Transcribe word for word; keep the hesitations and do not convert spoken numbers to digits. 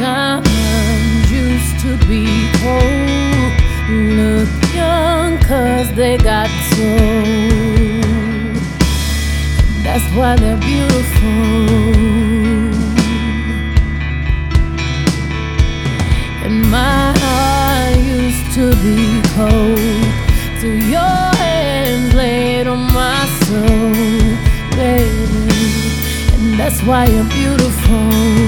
Diamonds used to be cold, look young 'cause they got sold. That's why they're beautiful. And my heart used to be cold till your hands laid on my soul, baby. And that's why you're beautiful.